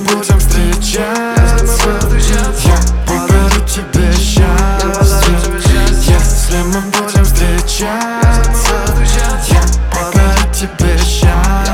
будем встречаться, я подарю тебе счастье. Если мы будем встречаться, я подарю тебе счастье.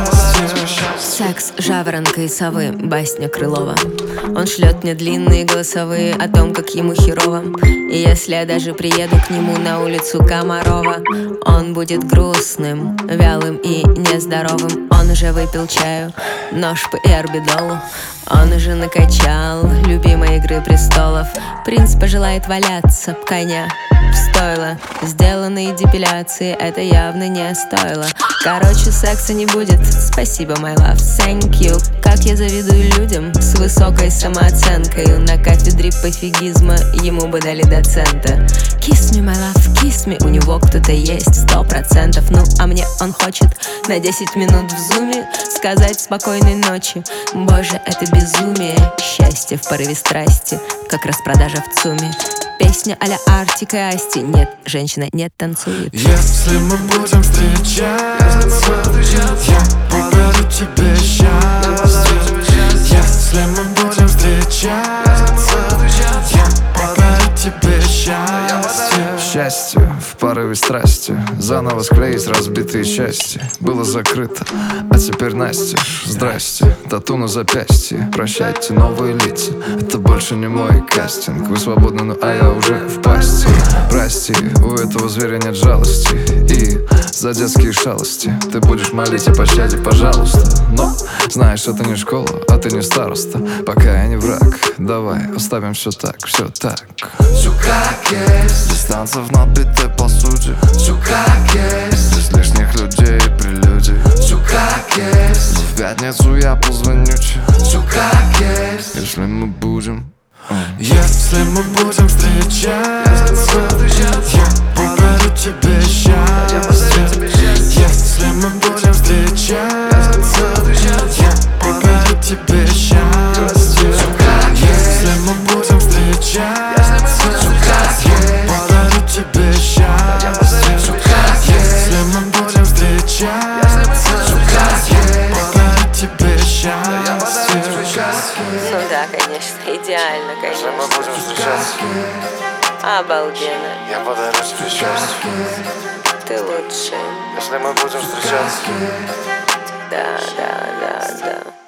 Секс жаворонка и совы, басня Крылова. Он шлет мне длинные голосовые о том, как ему херово. И если я даже приеду к нему на улицу Комарова, он будет грустным, вялым и нездоровым. Он уже выпил чаю, нож по эрбидолу. Он уже накачал любимой Игры престолов. Принц пожелает валяться об коня в стойло. Сделанные депиляции это явно не стоило. Короче, секса не будет, спасибо, my love, thank you. Как я завидую людям с высокой самооценкой. На кафедре пофигизма ему бы дали доцента. Kiss me, my love, kiss me. У него кто-то есть 100%. Ну, а мне он хочет на 10 минут в зуме сказать спокойной ночи. Боже, это безумие. Счастье в порыве страсти, как распродажа в ЦУМе. Песня а-ля Артик и Асти. Нет, женщина не танцует. Если мы будем встречаться, я подарю тебе счастье. Если мы будем встречаться, я подарю тебе счастье. Счастье в порыве страсти, заново склеить разбитые части. Было закрыто, а теперь настежь. Здрасте, тату на запястье. Прощайте, новые лица, это больше не мой кастинг. Вы свободны, ну а я уже в пасти. Прости, у этого зверя нет жалости. И за детские шалости ты будешь молить о пощаде, пожалуйста. Но знаешь, это не школа, а ты не староста. Пока я не враг, давай оставим все так, все так. Все как есть, Без танцев на битой посуде. все как есть, Без лишних людей и прелюдий. все как есть, В пятницу я позвоню тебе, все как есть. если мы будем. Если мы будем встречаться, я подарю тебе счастье. Если мы будем встречаться, я подарю тебе счастье. Если мы будем встречаться, я подарю тебе счастье. Если мы будем встречаться, я подарю тебе счастье. Ну да, конечно, идеально, конечно. Мы будем встречаться, Обалденно, я подарю тебе счастье. ты лучший. Если мы будем встречаться. Да.